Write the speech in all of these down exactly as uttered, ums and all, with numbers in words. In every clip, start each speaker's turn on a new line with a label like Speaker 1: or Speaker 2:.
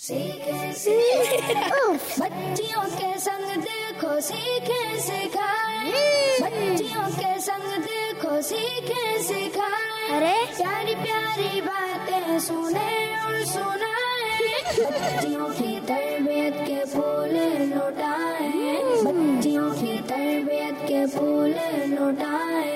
Speaker 1: सीखे सीखे बच्चियों के संग देखो सीखे सिखाए, बच्चियों के संग देखो सीखे सिखाए, अरे प्यारी प्यारी बातें सुने और सुनाए, बच्चियों की तरबियत के फूल लुटाए, बच्चियों की तरबियत के फूल लुटाए।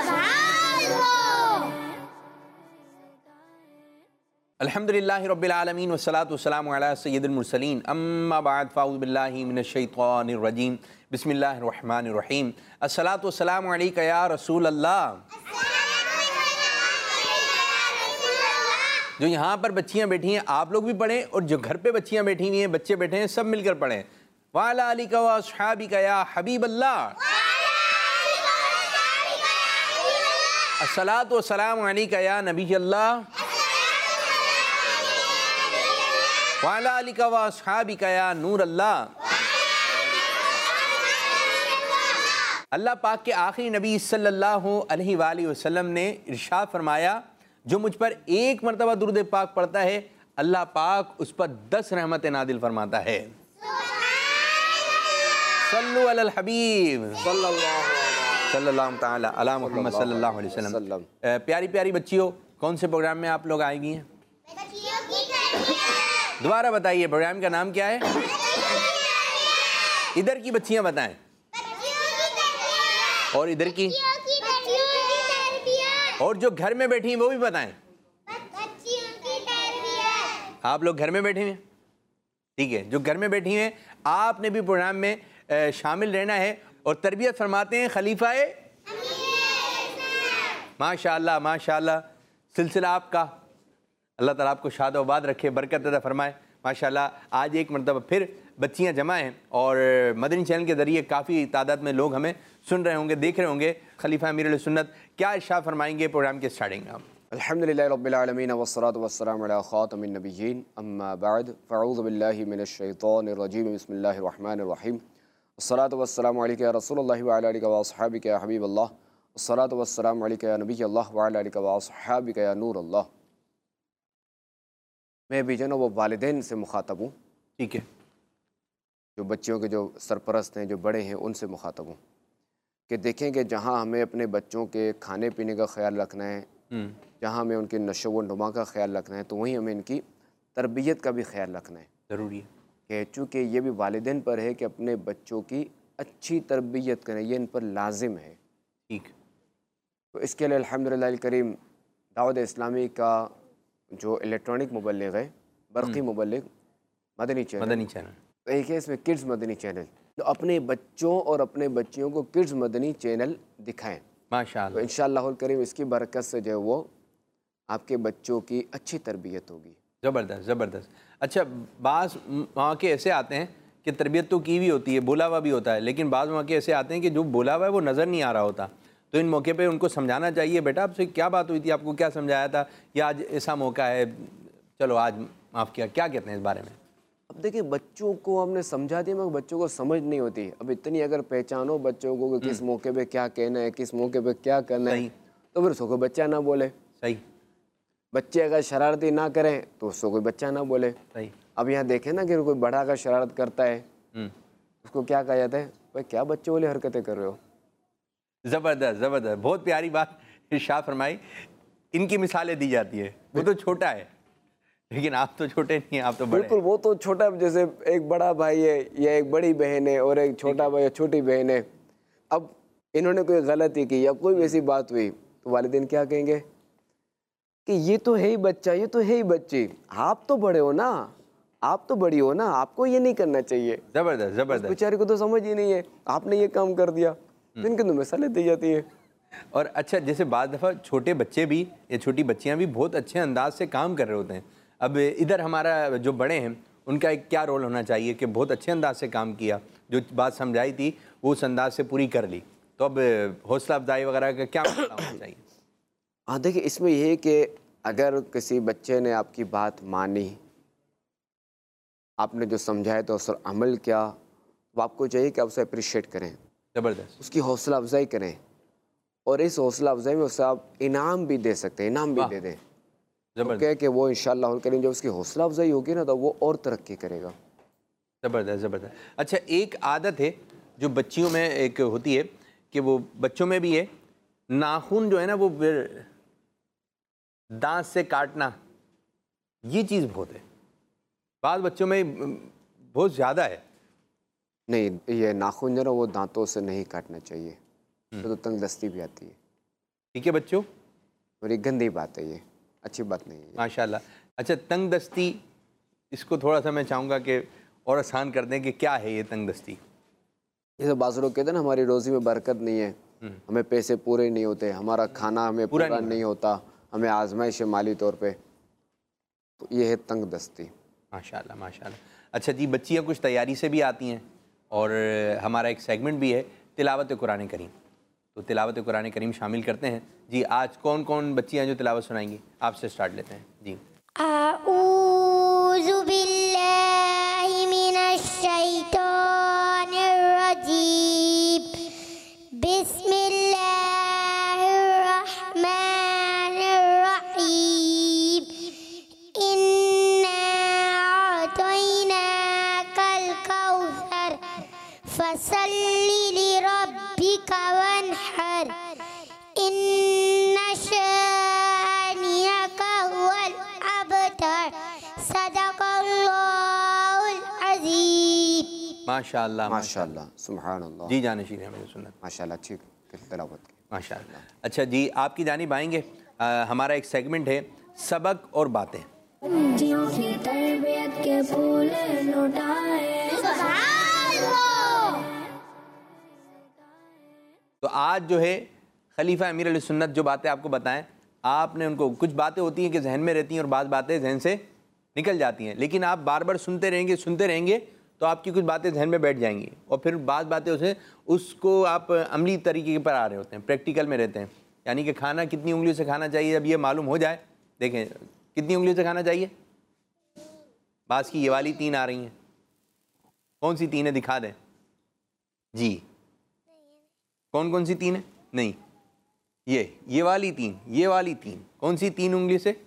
Speaker 2: अल्हम्दुलिल्लाहि रब्बिल आलमीन वस्सलातु वस्सलामु अला सय्यिदिल मुरसलीन अम्मा बाद फ़अऊज़ु बिल्लाहि मिनश शैतानिर रजीम बिस्मिल्लाहिर रहमानिर रहीम अस्सलातु वस्सलामु अलैका या रसूल अल्लाह। जो यहाँ पर बच्चियाँ बैठी हैं आप लोग भी पढ़ें, और जो घर पे बच्चियाँ बैठी हुई हैं बच्चे बैठे हैं सब मिलकर पढ़ें। वाला अलिका व अस्हाबिका या हबीब अल्लाह, अस्सलातु वस्सलामु अलैका या नबी अल्लाह, वाला अलिका व अस्हाबिका या नूर अल्लाह। अल्लाह पाक के आखिरी नबी सल्लल्लाहु अलैहि वसल्लम ने इरशाद फरमाया, जो मुझ पर एक मरतबा दुरूद पाक पढ़ता है अल्लाह पाक उस पर दस रहमतें नादिल फरमाता है। सल्लु अलल हबीब सल्लल्लाहु तआला अला मुहम्मद सल्लल्लाहु अलैहि वसल्लम। प्यारी प्यारी बच्चियों, कौन से प्रोग्राम में आप लोग आएगी हैं? दोबारा बताइए, प्रोग्राम का नाम क्या है? इधर की बच्चियां बताएं, और इधर की, और जो घर में बैठी हैं वो भी बताएं। आप लोग घर में बैठे हैं, ठीक है। जो घर में बैठी हैं आपने भी प्रोग्राम में शामिल रहना है, और तरबियत फरमाते हैं खलीफाए माशाअल्लाह माशाअल्लाह सिलसिला आपका। अल्लाह ताला आपको शाद आबाद रखे, बरकत अता फरमाए। माशाअल्लाह आज एक मरतबा फिर बच्चियां जमा हैं, और मदनी चैनल के ज़रिए काफ़ी तादाद में लोग हमें सुन रहे होंगे, देख रहे होंगे। खलीफा अमीरुल सुन्नत क्या इरशाद फरमाएंगे प्रोग्राम के स्टार्टिंग में?
Speaker 3: अल्हम्दुलिल्लाहि रब्बिल आलमीन वस्सलातु वस्सलामु अला खातमिन नबिय्यीन अम्मा बाद फ़अऊज़ु बिल्लाहि मिनश शैतानिर रजीम बिस्मिल्लाहिर रहमानिर रहीम अस्सलातु वस्सलामु अलैका या रसूलल्लाह व अला आलिका व अस्हाबिका या हबीबल्लाह अस्सलातु वस्सलामु अलैका या नबिय्यल्लाह व अला आलिका व अस्हाबिका या नूरल्लाह। मैं भी जो ना वो वालिदैन से मुखातब हूँ,
Speaker 2: ठीक है।
Speaker 3: जो बच्चियों के जो सरपरस्त हैं, जो बड़े हैं, उनसे मुखातब हूँ कि देखें कि जहाँ हमें अपने बच्चों के खाने पीने का ख्याल रखना है, जहाँ हमें उनके नशो व नुमा का ख्याल रखना है, तो वहीं हमें इनकी तरबियत का भी ख्याल रखना है।
Speaker 2: ज़रूरी है
Speaker 3: कि चूँकि ये भी वालिदैन पर है कि अपने बच्चों की अच्छी तरबियत करें, ये इन पर लाजिम है,
Speaker 2: ठीक।
Speaker 3: तो इसके लिए अल्हम्दुलिल्लाह करीम दावत इस्लामी का जो इलेक्ट्रॉनिक मुबल्लिग है, बरक़ी मुबल्लिग मदनी चैनल
Speaker 2: मदनी चैनल
Speaker 3: तो एक है, इसमें किड्स मदनी चैनल, तो अपने बच्चों और अपने बच्चियों को किड्स मदनी चैनल दिखाएं
Speaker 2: माशाअल्लाह।
Speaker 3: तो इंशाअल्लाह करीम इसकी बरकत से जो है वो आपके बच्चों की अच्छी तरबियत होगी।
Speaker 2: ज़बरदस्त ज़बरदस्त। अच्छा, बाज़ वहाँ के ऐसे आते हैं कि तरबियत तो की भी होती है, बोला हुआ भी होता है, लेकिन बाज़ वहाँ के ऐसे आते हैं कि जो बोला हुआ है वो नज़र नहीं आ रहा होता। तो इन मौके पे उनको समझाना चाहिए, बेटा आपसे क्या बात हुई थी, आपको क्या समझाया था, या आज ऐसा मौका है, चलो आज माफ़ किया, क्या कहते हैं इस बारे में?
Speaker 3: अब देखिए, बच्चों को हमने समझा दिया मगर बच्चों को समझ नहीं होती। अब इतनी अगर पहचानो बच्चों को कि किस मौके पे क्या कहना है, किस मौके पे क्या करना है, तो फिर उसको कोई बच्चा ना बोले।
Speaker 2: सही।
Speaker 3: बच्चे अगर शरारती ना करें तो उसको कोई बच्चा ना बोले।
Speaker 2: सही।
Speaker 3: अब यहाँ देखें ना कि कोई बड़ा का शरारत करता है, उसको क्या कहा जाता है, भाई क्या बच्चों वाली हरकतें कर रहे हो।
Speaker 2: ज़बरदस्त ज़बरदस्त, बहुत प्यारी बात इरशाद फरमाई। इनकी मिसालें दी जाती है, वो तो छोटा है लेकिन आप तो छोटे नहीं हैं, आप तो बड़े।
Speaker 3: बिल्कुल, वो तो छोटा, जैसे एक बड़ा भाई है या एक बड़ी बहन है और एक छोटा भाई या छोटी बहन है। अब इन्होंने कोई गलती की या कोई वैसी बात हुई तो वालिदैन क्या कहेंगे कि ये तो है ही बच्चा, ये तो है ही बच्ची, आप तो बड़े हो ना, आप तो बड़ी हो ना, आपको ये नहीं करना चाहिए।
Speaker 2: ज़बरदस्त ज़बरदस्त।
Speaker 3: बेचारी को तो समझ ही नहीं है, आपने ये काम कर दिया, इनके तो मिसालें दी जाती है।
Speaker 2: और अच्छा, जैसे बाद दफ़ा छोटे बच्चे भी या छोटी बच्चियां भी बहुत अच्छे अंदाज से काम कर रहे होते हैं। अब इधर हमारा जो बड़े हैं उनका एक क्या रोल होना चाहिए कि बहुत अच्छे अंदाज से काम किया, जो बात समझाई थी वो उस अंदाज से पूरी कर ली, तो अब हौसला अफजाई वगैरह का क्या होना चाहिए?
Speaker 3: हाँ देखिए, इसमें यह है कि अगर किसी बच्चे ने आपकी बात मानी, आपने जो समझाया तो उस पर अमल किया, तो आपको चाहिए कि आप उसे अप्रिशिएट करें,
Speaker 2: ज़बरदस्त,
Speaker 3: उसकी हौसला अफजाई करें, और इस हौसला अफजाई में उसे आप इनाम भी दे सकते हैं, इनाम भी दे दें
Speaker 2: ज़बरदस्त।
Speaker 3: तो कह के वो इंशाअल्लाह करीम जब उसकी हौसला अफजाई होगी ना तो वो और तरक्की करेगा।
Speaker 2: ज़बरदस्त ज़बरदस्त। अच्छा, एक आदत है जो बच्चियों में एक होती है कि वो बच्चों में भी है, नाखून जो है ना वो दांत से काटना, ये चीज़ बहुत है, बाद बच्चों में बहुत ज़्यादा है।
Speaker 3: नहीं, ये नाखून जो ना वो दांतों से नहीं काटना चाहिए, तो तंगदस्ती भी आती है।
Speaker 2: ठीक है बच्चों,
Speaker 3: और ये गंदी बात है, ये अच्छी बात नहीं है
Speaker 2: माशाल्लाह। अच्छा, तंगदस्ती, इसको थोड़ा सा मैं चाहूँगा कि और आसान कर दें कि क्या है ये तंगदस्ती।
Speaker 3: जैसे बाज़ लोग कहते हैं ना हमारी रोज़ी में बरकत नहीं है, हमें पैसे पूरे नहीं होते, हमारा खाना हमें पूरा, पूरा नहीं, नहीं होता, हमें आजमाइश है माली तौर पे, तो ये है तंगदस्ती।
Speaker 2: माशाल्लाह माशाल्लाह। अच्छा जी, बच्चियाँ कुछ तैयारी से भी आती हैं और हमारा एक सेगमेंट भी है तिलावत कुरान करीम, तो तिलावत कुरान करीम शामिल करते हैं जी। आज कौन कौन बच्चियाँ जो तिलावत सुनाएंगी, आपसे स्टार्ट लेते हैं जी।
Speaker 1: आऊज़ु बिल्लाहि मिनश शैतानिर रजीम, बिस्मिल्लाहिर रहमानिर रहीम, इन्ना अतैनाकल कौसर फसल्लि लिरब्बिका वन्हर, इन्ना शानिअका हुवल अबतर, सदक़ल्लाहुल अज़ीम।
Speaker 2: माशाल्लाह
Speaker 3: माशाल्लाह, सुभानअल्लाह।
Speaker 2: जी जानशीन है मेरी सुन्नत,
Speaker 3: माशाल्लाह, अच्छी तिलावत की,
Speaker 2: माशाल्लाह। अच्छा जी, आपकी जानिब आएंगे, आ, हमारा एक सेगमेंट है सबक और बातें।
Speaker 1: बच्चियों की तरबियत के फूल लुटाए,
Speaker 2: तो आज जो है खलीफा अमीर अली सुन्नत जो बातें आपको बताएं, आपने उनको, कुछ बातें होती हैं कि जहन में रहती हैं और बाद बातें जहन से निकल जाती हैं, लेकिन आप बार बार सुनते रहेंगे सुनते रहेंगे तो आपकी कुछ बातें जहन में बैठ जाएंगी और फिर बाद बातें उसे उसको आप अमली तरीके पर आ रहे होते हैं, प्रैक्टिकल में रहते हैं। यानी कि खाना कितनी उंगलियों से खाना चाहिए, जब ये मालूम हो जाए, देखें कितनी उंगलियों से खाना चाहिए, बास की ये वाली तीन आ रही हैं, कौन सी तीन है दिखा दें जी, कौन कौन सी तीन है, नहीं ये ये वाली तीन, ये वाली तीन, कौन सी तीन उंगली से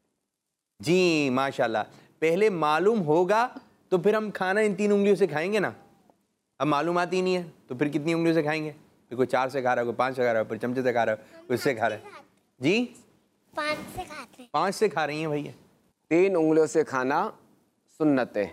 Speaker 2: जी, माशाल्लाह। पहले मालूम होगा तो फिर हम खाना इन तीन उंगलियों से खाएंगे ना, अब मालूमात ही नहीं है तो फिर कितनी उंगलियों से खाएंगे, फिर कोई चार से खा रहा है, कोई पाँच से खा रहा है, फिर चमचे से खा रहा है, कोई इससे खा रहा है जी,
Speaker 1: पाँच से खाते हैं,
Speaker 2: पाँच से खा रही हैं भैया।
Speaker 3: तीन उंगलियों से खाना सुन्नत है,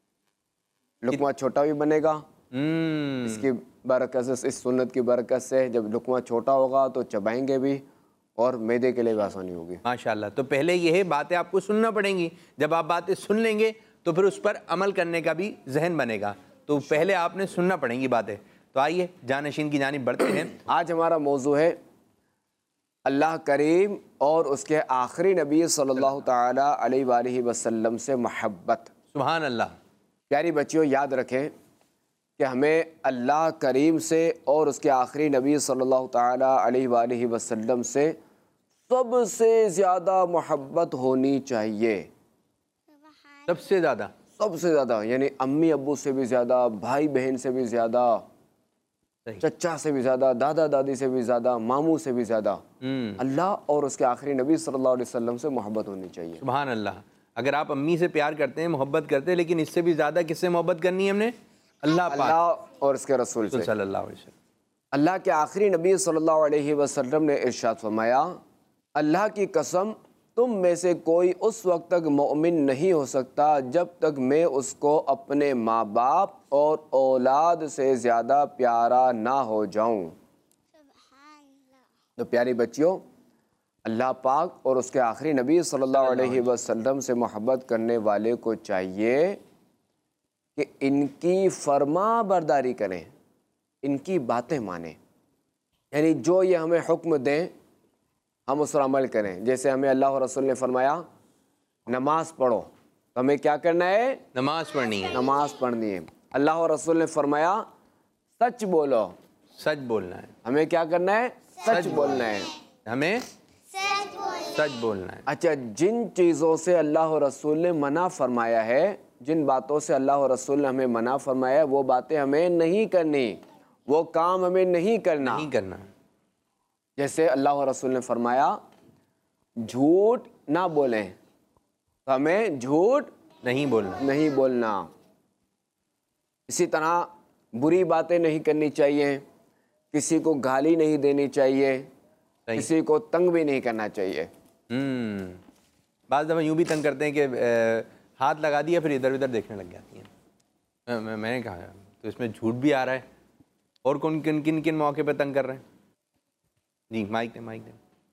Speaker 3: लुकमा छोटा भी बनेगा,
Speaker 2: हम्म
Speaker 3: इसकी बरकत से, इस सुन्नत की बरकत से जब लुकमा छोटा होगा तो चबाएंगे भी और मैदे के लिए भी आसानी होगी।
Speaker 2: माशाल्लाह। तो पहले ये है बातें आपको सुनना पड़ेंगी, जब आप बातें सुन लेंगे तो फिर उस पर अमल करने का भी जहन बनेगा, तो पहले आपने सुनना पड़ेंगी बातें। तो आइए जानशीन की जानिब बढ़ते हैं।
Speaker 3: आज हमारा मौजू है अल्लाह करीम और उसके आखिरी नबी सल्लल्लाहु ताला अलैहि वसल्लम से मोहब्बत।
Speaker 2: सुभान अल्लाह।
Speaker 3: प्यारी बच्चियों, याद रखें कि हमें अल्लाह करीम से और उसके आखिरी नबी सल्लल्लाहु ताला अलैहि वसल्लम से सबसे ज़्यादा मोहब्बत होनी चाहिए,
Speaker 2: सबसे ज़्यादा,
Speaker 3: सबसे ज़्यादा, यानी अम्मी अब्बू से भी ज़्यादा, भाई बहन से भी ज़्यादा, चचा से भी ज़्यादा, दादा दादी से भी ज़्यादा, मामू से भी ज़्यादा अल्लाह और उसके आखिरी नबी सल्लल्लाहु अलैहि वसल्लम से मोहब्बत होनी चाहिए।
Speaker 2: सुभान अल्लाह। अगर आप अम्मी से प्यार करते हैं, मोहब्बत करते हैं, लेकिन इससे भी ज़्यादा किससे मोहब्बत करनी है हमने, अल्लाह पाक
Speaker 3: अल्लाह और उसके रसूल से।
Speaker 2: सल्लल्लाहु अलैहि वसल्लम।
Speaker 3: अल्लाह के आखिरी नबी सल्लल्लाहु अलैहि वसल्लम ने इरशाद फरमाया, अल्लाह की कसम, तुम में से कोई उस वक्त तक मोमिन नहीं हो सकता जब तक मैं उसको अपने माँ बाप और औलाद से ज़्यादा प्यारा ना हो जाऊं। तो प्यारी बच्चियों, अल्लाह पाक और उसके आखिरी नबी सल्लल्लाहु अलैहि वसल्लम से मोहब्बत करने वाले को चाहिए कि इनकी फरमा बरदारी करें, इनकी बातें मानें, यानी जो ये हमें हुक्म दें हम उस पर अमल करें। जैसे हमें अल्लाह और रसूल ने फरमाया नमाज पढ़ो, तो हमें क्या करना है,
Speaker 2: नमाज पढ़नी है,
Speaker 3: नमाज पढ़नी है। अल्लाह और रसूल ने फरमाया सच बोलो,
Speaker 2: सच बोलना है,
Speaker 3: हमें क्या करना है, सच बोलना है,
Speaker 2: हमें सच बोलना है।
Speaker 3: अच्छा, जिन चीज़ों से अल्लाह और रसूल ने मना फरमाया है, जिन बातों से अल्लाह और रसूल ने हमें मना फरमाया है, वो बातें हमें नहीं करनी, वो काम हमें नहीं करना
Speaker 2: नहीं करना।
Speaker 3: जैसे अल्लाह और रसूल ने फरमाया झूठ ना बोलें, तो हमें झूठ
Speaker 2: नहीं बोलना
Speaker 3: नहीं बोलना। इसी तरह बुरी बातें नहीं करनी चाहिए, किसी को गाली नहीं देनी चाहिए, किसी को तंग भी नहीं करना चाहिए।
Speaker 2: हम्म बाज़ दफ़ा यूँ भी तंग करते हैं कि ए, हाथ लगा दिया फिर इधर उधर देखने लग जाती हैं। मैं, मैंने कहा तो इसमें झूठ भी आ रहा है। और कौन किन किन किन मौके पर तंग कर रहे हैं? जी माइक दे माइक दे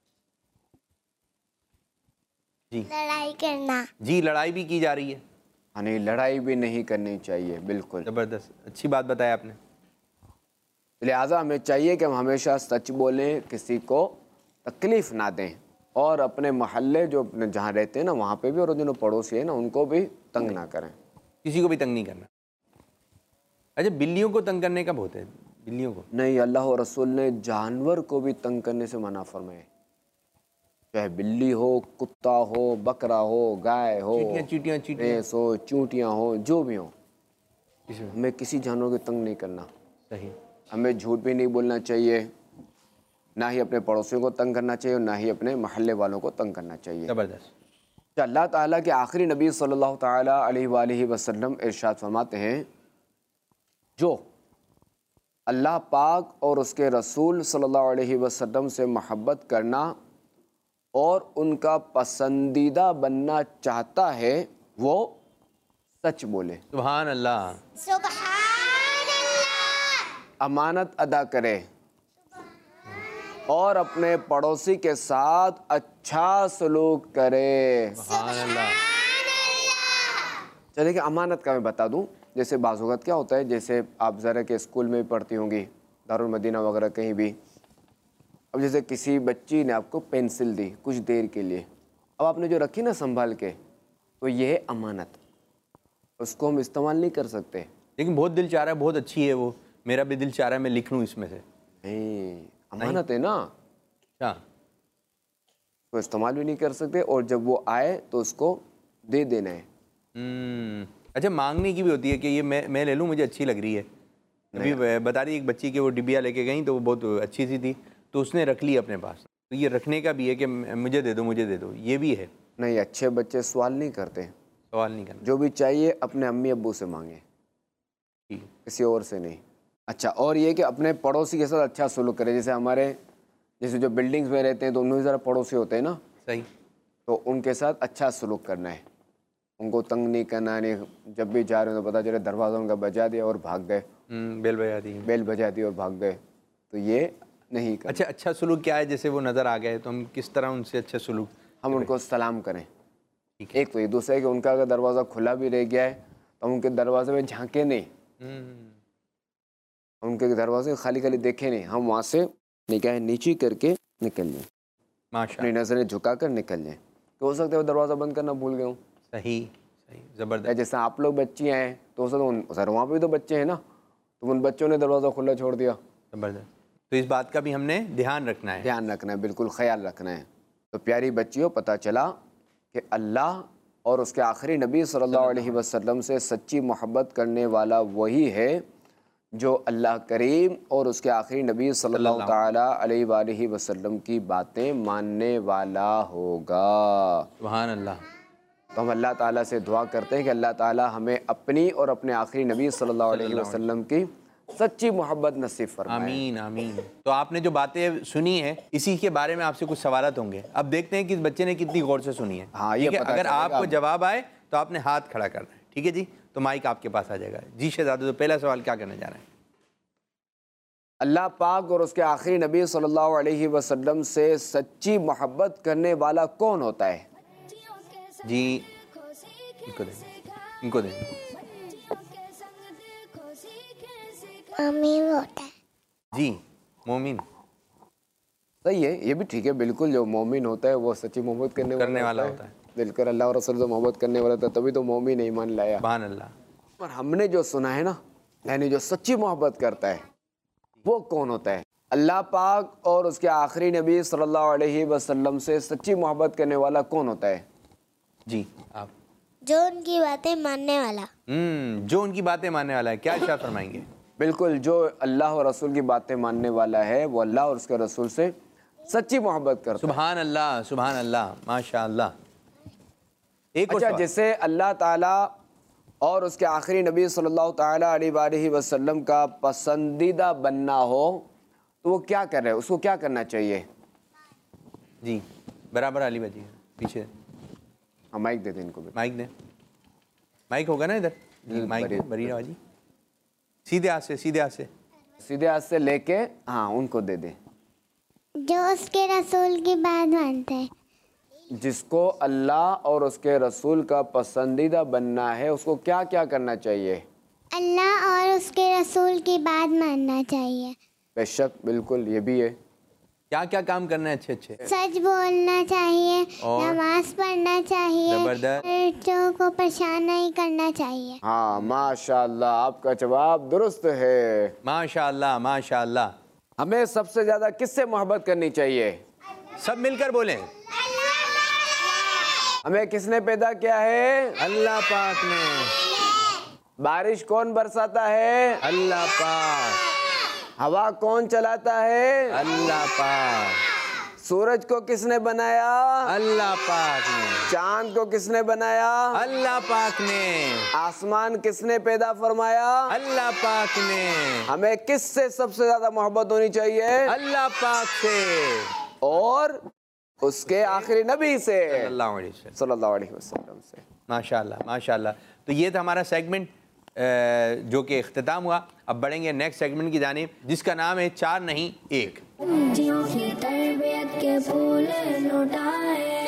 Speaker 2: जी।
Speaker 1: लड़ाई करना।
Speaker 2: जी लड़ाई भी की जा रही है।
Speaker 3: हाँ नहीं, लड़ाई भी नहीं करनी चाहिए, बिल्कुल
Speaker 2: ज़बरदस्त, अच्छी बात बताया आपने।
Speaker 3: लिहाजा हमें चाहिए कि हम हमेशा सच बोलें, किसी को तकलीफ़ ना दें, और अपने महल्ले जो अपने जहाँ रहते हैं ना वहाँ पे भी, और जो पड़ोसी है ना उनको भी तंग ना करें।
Speaker 2: किसी को भी तंग नहीं करना। अच्छा बिल्लियों को तंग करने का बहुत है, बिल्लियों को
Speaker 3: नहीं, अल्लाह और रसूल ने जानवर को भी तंग करने से मना फरमाया, चाहे बिल्ली हो, कुत्ता हो, बकरा हो, गाय हो,
Speaker 2: चींटियां चींटियां चींटियां
Speaker 3: भैंस हो, चूंटियाँ हो, जो भी हो,
Speaker 2: इसमें
Speaker 3: हमें किसी जानवर को तंग नहीं करना।
Speaker 2: सही।
Speaker 3: हमें झूठ भी नहीं बोलना चाहिए, ना ही अपने पड़ोसियों को तंग करना चाहिए, और ना ही अपने महल्ले वालों को तंग करना चाहिए।
Speaker 2: ज़बरदस्त।
Speaker 3: तो अल्लाह ताला के आखिरी नबी सल्लल्लाहु ताला अलैहि वसल्लम इरशाद फरमाते हैं, जो अल्लाह पाक और उसके रसूल सल्लल्लाहु अलैहि वसल्लम से मोहब्बत करना और उनका पसंदीदा बनना चाहता है वो सच बोले,
Speaker 2: सुभान अल्लाह,
Speaker 1: सुभान अल्लाह।
Speaker 3: अमानत अदा करे, और अपने पड़ोसी के साथ अच्छा सलूक करे।
Speaker 2: सुभान अल्लाह।
Speaker 3: चलिए कि अमानत का मैं बता दूं, जैसे बाज़ क्या होता है, जैसे आप ज़रा के स्कूल में भी पढ़ती होंगी, दारुल मदीना वगैरह कहीं भी। अब जैसे किसी बच्ची ने आपको पेंसिल दी कुछ देर के लिए, अब आपने जो रखी ना संभाल के, तो ये है अमानत, उसको हम इस्तेमाल नहीं कर सकते।
Speaker 2: लेकिन बहुत दिल चाह रहा है, बहुत अच्छी है वो, मेरा भी दिल चाह रहा है मैं लिख लूँ इसमें से।
Speaker 3: नहीं, अमानत है ना,
Speaker 2: क्या
Speaker 3: तो इस्तेमाल भी नहीं कर सकते, और जब वो आए तो उसको दे देना है।
Speaker 2: हम्म अच्छा मांगने की भी होती है कि ये मैं मैं ले लूँ, मुझे अच्छी लग रही है। अभी बता रही एक बच्ची की वो डिबिया लेके गई तो वो बहुत अच्छी सी थी, तो उसने रख ली अपने पास। तो ये रखने का भी है कि मुझे दे दो मुझे दे दो, ये भी है।
Speaker 3: नहीं, अच्छे बच्चे सवाल नहीं करते,
Speaker 2: सवाल नहीं करना,
Speaker 3: जो भी चाहिए अपने अम्मी अब्बू से मांगे,
Speaker 2: ठीक,
Speaker 3: किसी और से नहीं। अच्छा, और ये कि अपने पड़ोसी के साथ अच्छा सलूक करें। जैसे हमारे जैसे जो बिल्डिंग्स में रहते हैं तो उनमें ज़रा पड़ोसी होते हैं ना,
Speaker 2: सही,
Speaker 3: तो उनके साथ अच्छा सलूक करना है, उनको तंग नहीं करना। नहीं जब भी जा रहे हो तो पता चले दरवाज़ा उनका बजा दिया और भाग गए,
Speaker 2: बेल बजा दी
Speaker 3: बेल बजा दी और भाग गए, तो ये नहीं करना।
Speaker 2: अच्छा अच्छा सलूक क्या है? जैसे वो नज़र आ गए तो हम किस तरह उनसे अच्छा सलूक?
Speaker 3: हम उनको सलाम करें,
Speaker 2: ठीक है।
Speaker 3: एक तो ये, दूसरा है कि उनका अगर दरवाज़ा खुला भी रह गया है तो हम उनके दरवाजे में झांके नहीं, उनके दरवाजे खाली खाली देखे नहीं, हम वहाँ से निगाहें नीची करके निकल जाएं, अपनी नज़रें झुका कर निकल जाएं। तो हो सकता है वो दरवाज़ा बंद करना भूल गए हूँ।
Speaker 2: सही सही, ज़बरदस्त।
Speaker 3: जैसे आप लोग बच्चियाँ हैं तो हो सकता है सर वहाँ पे भी तो बच्चे हैं ना, तो उन बच्चों ने दरवाज़ा खुला छोड़ दिया।
Speaker 2: ज़बरदस्त। तो इस बात का भी हमने ध्यान रखना है,
Speaker 3: ध्यान रखना है, बिल्कुल ख्याल रखना है। तो प्यारी बच्चियों, पता चला कि अल्लाह और उसके आखिरी नबी सल्लल्लाहु अलैहि वसल्लम से सच्ची मोहब्बत करने वाला वही है जो अल्लाह करीम और उसके आखिरी नबी सल्लल्लाहु ताला अलैहि वसल्लम की बातें मानने वाला होगा।
Speaker 2: सुभान अल्लाह।
Speaker 3: तो हम अल्लाह ताला से दुआ करते हैं कि अल्लाह ताला हमें अपनी और अपने आखिरी नबी सल्लल्लाहु अलैहि वसल्लम की सच्ची मोहब्बत नसीब फरमाए।
Speaker 2: आमीन आमीन। तो आपने जो बातें सुनी है इसी के बारे में आपसे कुछ सवालात होंगे। अब देखते हैं कि इस बच्चे ने कितनी गौर से सुनी है।
Speaker 3: हाँ, ये
Speaker 2: ठीक है,
Speaker 3: पता
Speaker 2: अगर
Speaker 3: चलेगा।
Speaker 2: आपको जवाब आए तो आपने हाथ खड़ा करना है, ठीक है जी। तो माइक आपके पास आ जाएगा। जी शहजादे, तो पहला सवाल क्या करने जा रहे हैं?
Speaker 3: अल्लाह पाक और उसके आखिरी नबी सल्लल्लाहु अलैहि वसल्लम से सच्ची मोहब्बत करने वाला कौन होता है?
Speaker 2: जी इनको दें, इनको दें।
Speaker 1: अमीर होता है।
Speaker 2: जी मोमिन।
Speaker 3: सही है, ये भी ठीक है, बिल्कुल। जो मोमिन होता है वो सच्ची मोहब्बत करने,
Speaker 2: करने वाला
Speaker 3: वाला
Speaker 2: होता है।
Speaker 3: बिल्कुल, अल्लाह और रसूल से मोहब्बत करने वाला था, तभी तो मोमिन ईमान लाया।
Speaker 2: सुभान अल्लाह।
Speaker 3: पर हमने जो सुना है ना, यानी जो सच्ची मोहब्बत करता है वो कौन होता है? अल्लाह पाक और उसके आखिरी नबी सल्लल्लाहु अलैहि वसल्लम से सच्ची मोहब्बत करने वाला कौन होता है?
Speaker 2: जी आप।
Speaker 1: जो उनकी बातें मानने वाला।
Speaker 2: हम्म जो उनकी बातें मानने वाला है। क्या इरशाद फरमाएंगे?
Speaker 3: बिल्कुल, जो अल्लाह और रसूल की बातें मानने वाला है वो अल्लाह और उसके रसूल से सच्ची मोहब्बत करता है।
Speaker 2: सुभान अल्लाह सुभान अल्लाह, माशा अल्लाह। एक और
Speaker 3: अच्छा,
Speaker 2: सवाल।
Speaker 3: जैसे अल्लाह ताला और उसके आखिरी नबी सल्लल्लाहु ताला अलैहि वसल्लम का पसंदीदा बनना हो तो वो क्या कर रहे हैं, उसको क्या करना चाहिए?
Speaker 2: जी बराबर अली भाई पीछे
Speaker 3: हाँ माइक दे दें इनको भी।
Speaker 2: माइक दें, माइक होगा ना इधर, माइक
Speaker 3: बड़ी-
Speaker 2: बरीरा जी, सीधे हाथ से, सीधे हाथ से।
Speaker 3: सीधे हाथ से लेके हाँ उनको दे दें।
Speaker 1: जो उसके रसूल की बात मानते हैं।
Speaker 3: जिसको अल्लाह और उसके रसूल का पसंदीदा बनना है उसको क्या क्या करना चाहिए?
Speaker 1: अल्लाह और उसके रसूल की बात मानना चाहिए।
Speaker 3: बेशक, बिल्कुल, ये भी है।
Speaker 2: क्या क्या काम करना है अच्छे अच्छे?
Speaker 1: सच बोलना चाहिए,
Speaker 2: और
Speaker 1: नमाज पढ़ना चाहिए,
Speaker 2: जबरदस्त।
Speaker 1: बच्चों को परेशान नहीं करना चाहिए।
Speaker 3: हाँ माशाल्लाह, आपका जवाब दुरुस्त है।
Speaker 2: माशाअल्लाह माशाअल्लाह।
Speaker 3: हमें सबसे ज्यादा किससे मोहब्बत करनी चाहिए?
Speaker 2: सब मिलकर बोलें।
Speaker 3: हमें किसने पैदा किया है?
Speaker 2: अल्लाह पाक ने।
Speaker 3: बारिश कौन बरसाता है?
Speaker 2: अल्लाह पाक।
Speaker 3: हवा कौन चलाता है?
Speaker 2: अल्लाह पाक।
Speaker 3: सूरज को किसने बनाया?
Speaker 2: अल्लाह पाक ने।
Speaker 3: चांद को किसने बनाया?
Speaker 2: अल्लाह पाक ने।
Speaker 3: आसमान किसने पैदा फरमाया?
Speaker 2: अल्लाह पाक ने।
Speaker 3: हमें किससे सबसे ज्यादा मोहब्बत होनी चाहिए?
Speaker 2: अल्लाह पाक से
Speaker 3: और उसके आखिरी नबी से
Speaker 2: सल्लल्लाहु अलैहि वसल्लम।
Speaker 3: सल्लल्लाहु अलैहि वसल्लम से।
Speaker 2: माशाअल्लाह माशाअल्लाह। तो ये था हमारा सेगमेंट जो कि इख्तिताम हुआ। अब बढ़ेंगे नेक्स्ट सेगमेंट की जानिब जिसका नाम है चार नहीं एक।
Speaker 4: जियों की तरबियत के फूल लुटाए।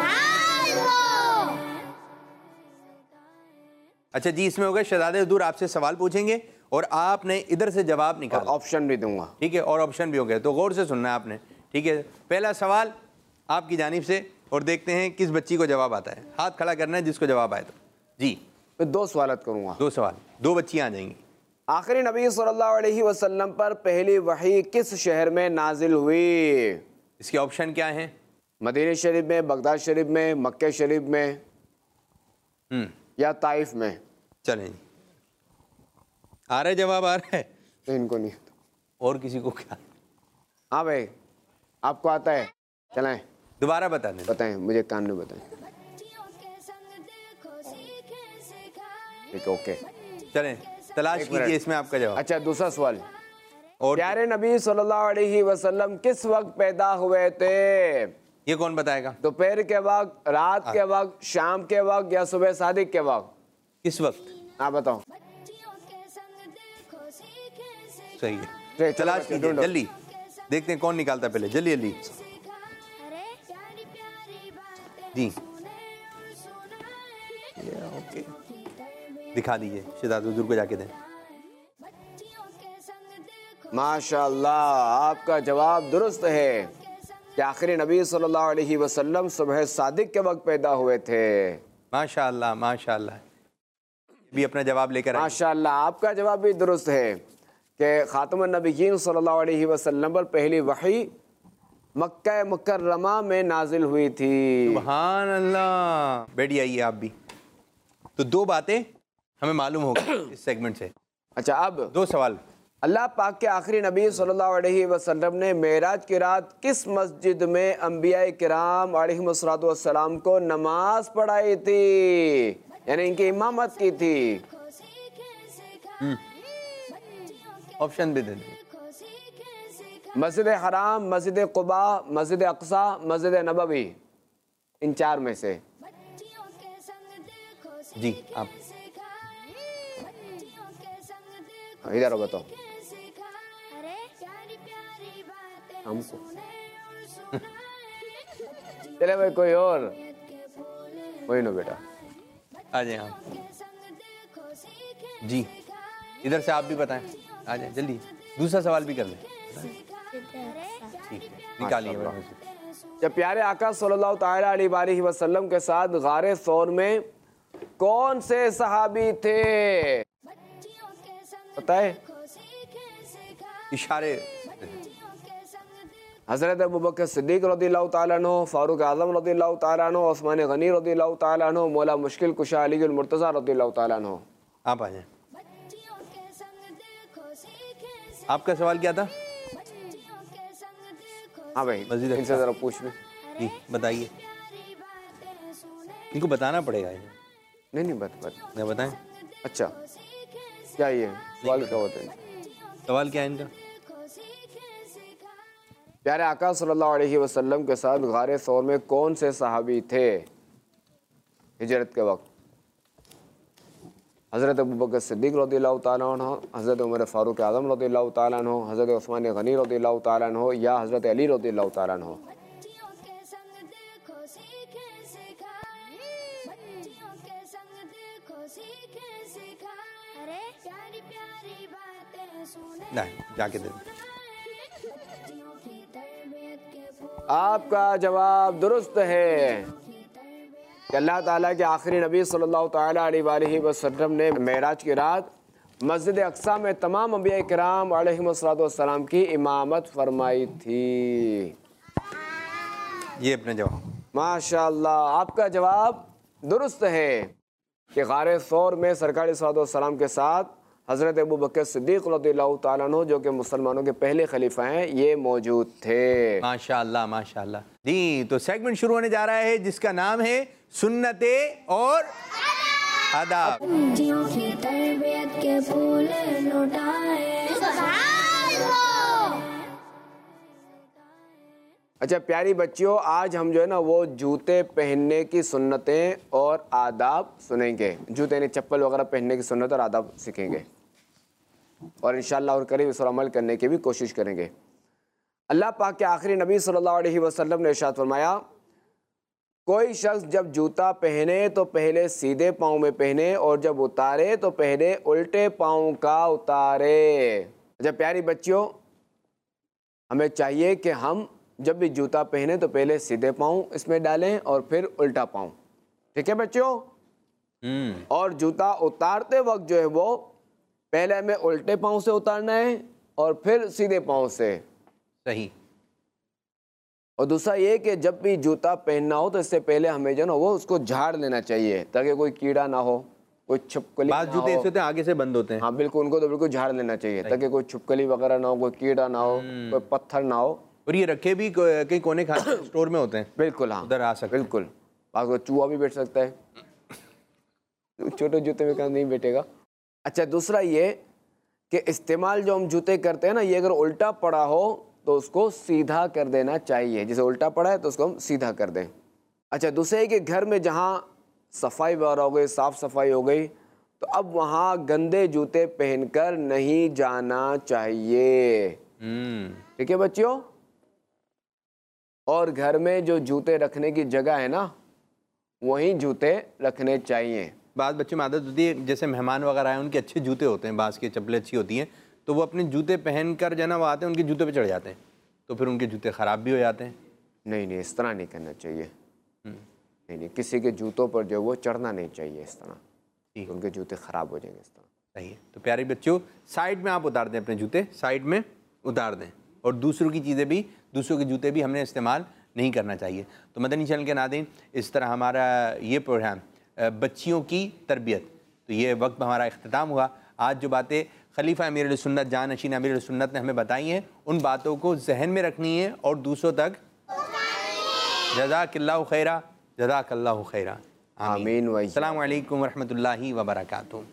Speaker 2: अच्छा जी, इसमें होगा शहजादे हुजूर आपसे सवाल पूछेंगे और आपने इधर से जवाब निकाला,
Speaker 3: ऑप्शन भी दूंगा,
Speaker 2: ठीक है, और ऑप्शन भी होंगे, तो गौर से सुनना है आपने, ठीक है। पहला सवाल आपकी जानिब से और देखते हैं किस बच्ची को जवाब आता है। हाथ खड़ा करना है जिसको जवाब आए तो। जी
Speaker 3: मैं दो सवालत करूंगा।
Speaker 2: दो सवाल, दो बच्चियां आ जाएंगी।
Speaker 3: आखिरी नबी सल्लल्लाहु अलैहि वसल्लम पर पहली वही किस शहर में नाजिल हुई?
Speaker 2: इसके ऑप्शन क्या हैं?
Speaker 3: मदीना शरीफ में, बगदाद शरीफ में, मक्के शरीफ में
Speaker 2: हम्म
Speaker 3: या ताइफ में?
Speaker 2: चलें जी, आ रहा है जवाब, आ रहा है।
Speaker 3: तो इनको नहीं।
Speaker 2: और किसी को क्या?
Speaker 3: हाँ भाई, आपको आता है? चलें
Speaker 2: दोबारा बता दें।
Speaker 3: बताएं, मुझे कान में बताएं। ठीक है, ओके।
Speaker 2: चलें तलाश
Speaker 3: एक मिनट।
Speaker 2: कीजिए इसमें आपका जवाब।
Speaker 3: अच्छा, दूसरा सवाल।
Speaker 2: और
Speaker 3: प्यारे नबी सल्लल्लाहु अलैहि वसल्लम किस वक्त पैदा हुए थे?
Speaker 2: ये कौन बताएगा?
Speaker 3: दोपहर के वक्त, रात के वक्त, शाम के वक्त या सुबह सादिक के वक्त?
Speaker 2: किस वक्त?
Speaker 3: हाँ बताओ।
Speaker 2: सही है,
Speaker 3: ठीक, चलो
Speaker 2: तलाश
Speaker 3: बच्चे,
Speaker 2: कीजिए
Speaker 3: ढूंढो।
Speaker 2: जल्दी, देखते हैं कौन निकालता है पहले, जल्दी जल्दी। जी ये ओके, दिखा दीजिए शहजाद हुजूर को जाके दें।
Speaker 3: माशाल्लाह, आपका जवाब दुरुस्त है कि आखिरी नबी सल्लल्लाहु अलैहि वसल्लम सुबह सादिक के वक्त पैदा हुए थे।
Speaker 2: माशाअल्लाह माशाअल्लाह, भी अपना जवाब लेकर आए।
Speaker 3: माशाल्लाह, आपका जवाब भी दुरुस्त है कि खातमुन नबिय्यीन सल्लल्लाहु अलैहि वसल्लम पर पहली वही मक्का मुकर्रमा में नाजिल हुई थी।
Speaker 2: सुभान अल्लाह। बैठ आइए आप भी। तो दो बातें हमें मालूम हो गई इस सेगमेंट से।
Speaker 3: अच्छा, अब
Speaker 2: दो सवाल।
Speaker 3: अल्लाह पाक के आखिरी नबी सल्लल्लाहु अलैहि वसल्लम ने मेराज की रात किस मस्जिद में अंबिया किराम अलैहिमुस्सलातु वस्सलाम को नमाज पढ़ाई थी, यानी इनकी इमामत की थी?
Speaker 2: ऑप्शन भी दे दें।
Speaker 3: मस्जिद हराम, मस्जिद कुबा, मस्जिद अक्सा, मस्जिद नबवी, इन चार में से।
Speaker 2: जी आप
Speaker 3: इधर बताओ हमको। चले भाई, कोई और? वही नो बेटा,
Speaker 2: आ जाए आप। जी इधर से आप भी बताएं, आ जाए जल्दी। दूसरा सवाल भी कर लें, ठीक है, निकालिए।
Speaker 3: जब प्यारे आका सल्लल्लाहु ताला अलैहि वसल्लम के साथ गारे सौर में कौन से सहाबी थे? बताए।
Speaker 2: इशारे।
Speaker 3: हज़रत अबू बकर सिद्दीक रज़ियल्लाहु ताला अन्हु, फारूक आज़म रज़ियल्लाहु ताला अन्हु, उस्मान गनी रज़ियल्लाहु ताला अन्हु, मौला मुश्किल कुशा अली मुर्तज़ा रज़ियल्लाहु ताला अन्हु।
Speaker 2: आप आ जाएं। आपका सवाल क्या था?
Speaker 3: हाँ भाई,
Speaker 2: मस्जिद
Speaker 3: इनसे जरा पूछ लें।
Speaker 2: जी बताइए। इनको बताना पड़ेगा ये।
Speaker 3: नहीं नहीं बत बत
Speaker 2: क्या बताएं?
Speaker 3: अच्छा क्या ये सवाल क्या होते हैं?
Speaker 2: सवाल क्या है इनका?
Speaker 3: प्यारे आका सल्लल्लाहु अलैहि वसल्लम के साथ गारे सौर में कौन से सहाबी थे हिजरत के वक्त? हज़रत अबू बकर सिद्दीक़ रज़ियल्लाहु ताला अन्हु, हज़रत उमर फ़ारूक आज़म रज़ियल्लाहु ताला अन्हु, हज़रत उस्मान गनी रज़ियल्लाहु ताला अन्हु या हज़रत अली रज़ियल्लाहु ताला अन्हु?
Speaker 2: नहीं, जाके दे।
Speaker 3: आपका जवाब दुरुस्त है कि अल्लाह ताला के आखिरी नबी सल्लल्लाहु ताला अलैहि वसल्लम ने मेराज की रात मस्जिद अक्सा में तमाम अंबिया किराम अलैहिमुस्सलातु वस्सलाम की इमामत फरमाई थी।
Speaker 2: ये अपना जवाब।
Speaker 3: माशाअल्लाह, आपका जवाब दुरुस्त है कि गारे सौर में सरकार सल्लल्लाहु अलैहि वसल्लम के साथ हज़रत अबू बकर सिद्दीक़ रज़ियल्लाहु ताला अन्हु जो कि मुसलमानों के पहले खलीफा हैं ये मौजूद थे।
Speaker 2: माशाअल्लाह माशाअल्लाह। जी, तो सेगमेंट शुरू होने जा रहा है जिसका नाम है सुन्नते और आदाब।
Speaker 4: बच्चियों की तरबियत के फूल लौटाए।
Speaker 3: अच्छा प्यारी बच्चियों, आज हम जो है ना वो जूते पहनने की सुन्नतें और आदाब सुनेंगे। जूते यानी चप्पल वगैरह पहनने की सुन्नत और आदाब सीखेंगे और इंशाअल्लाह और करीब इस पर अमल करने की भी कोशिश करेंगे। अल्लाह पाक के आखिरी नबी सल्लल्लाहु अलैहि वसल्लम ने इरशाद फरमाया, कोई शख्स जब जूता पहने तो पहले सीधे पाँव में पहने और जब उतारे तो पहले उल्टे पाँव का उतारे। अच्छा प्यारी बच्चियों, हमें चाहिए कि हम जब भी जूता पहने तो पहले सीधे पाँव इसमें डालें और फिर उल्टा पाँव। ठीक है बच्चों?
Speaker 2: हम्म।
Speaker 3: और जूता उतारते वक्त जो है वो पहले हमें उल्टे पाँव से उतारना है और फिर सीधे पाँव से।
Speaker 2: सही।
Speaker 3: और दूसरा ये कि जब भी जूता पहनना हो तो इससे पहले हमें जो ना वो उसको झाड़ लेना चाहिए ताकि कोई कीड़ा ना हो, कोई छिपकली ना
Speaker 2: बात जूते
Speaker 3: हो।
Speaker 2: ऐसे होते हैं आगे से बंद होते हैं।
Speaker 3: हाँ बिल्कुल, उनको तो बिल्कुल झाड़ लेना चाहिए ताकि कोई छिपकली वगैरह ना हो, कोई कीड़ा ना हो, कोई पत्थर ना हो।
Speaker 2: और ये रखे भी को- कहीं कोने खाने स्टोर में होते हैं।
Speaker 3: बिल्कुल हाँ,
Speaker 2: उधर आ सकते हैं।
Speaker 3: बिल्कुल। पास को चूहा भी बैठ सकता है, छोटे जूते में कहाँ नहीं बैठेगा। अच्छा दूसरा ये कि इस्तेमाल जो हम जूते करते हैं ना, ये अगर उल्टा पड़ा हो तो उसको सीधा कर देना चाहिए। जैसे उल्टा पड़ा है तो उसको हम सीधा कर दें। अच्छा दूसरा ये कि घर में जहाँ सफाई वगैरह हो गई, साफ़ सफाई हो गई, तो अब वहाँ गंदे जूते पहनकर नहीं जाना चाहिए।
Speaker 2: हम्म।
Speaker 3: ठीक है बच्चियों? और घर में जो जूते रखने की जगह है ना, वहीं जूते रखने चाहिए।
Speaker 2: बाद बच्चों में आदत होती है, जैसे मेहमान वगैरह आए उनके अच्छे जूते होते हैं, बास की चप्पलें अच्छी होती हैं, तो वो अपने जूते पहन कर जो ना वो आते हैं उनके जूते पे चढ़ जाते हैं, तो फिर उनके जूते ख़राब भी हो जाते हैं।
Speaker 3: नहीं नहीं, इस तरह नहीं करना चाहिए। नहीं नहीं, किसी के जूतों पर जो वो चढ़ना नहीं चाहिए इस तरह,
Speaker 2: ठीक।
Speaker 3: उनके जूते ख़राब हो जाएंगे इस तरह।
Speaker 2: सही है। तो प्यारे बच्चों, साइड में आप उतार दें अपने जूते, साइड में उतार दें। और दूसरों की चीज़ें भी, दूसरों के जूते भी हमने इस्तेमाल नहीं करना चाहिए। तो मदनी चैनल के नाज़रीन, इस तरह हमारा ये प्रोग्राम बच्चियों की तरबियत, तो ये वक्त हमारा इख्तिताम हुआ। आज जो बातें खलीफा अमीरुल सुन्नत जानशीन अमीरुल सुन्नत ने हमें बताई हैं, उन बातों को जहन में रखनी है और दूसरों तक। जज़ाकल्लाहु खैरा, जज़ाकल्लाहु खैरा।
Speaker 3: आमीन व
Speaker 2: अस्सलामु अलैकुम व रहमतुल्लाहि व बरकातुहू।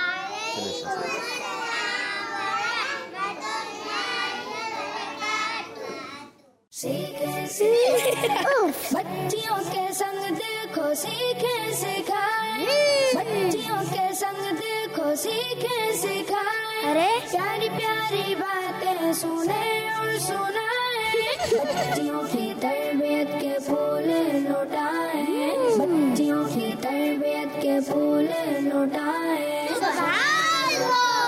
Speaker 4: सीखे सीखे बच्चियों के संग देखो सीखे सिखाए। बच्चियों के संग देखो सीखे सिखाए।
Speaker 1: अरे
Speaker 4: प्यारी प्यारी बातें सुने और सुनाए। बच्चियों की तरबियत के फूल लौटाए। बच्चियों की तरबियत के फूल लौटाए।
Speaker 1: सुभान अल्लाह।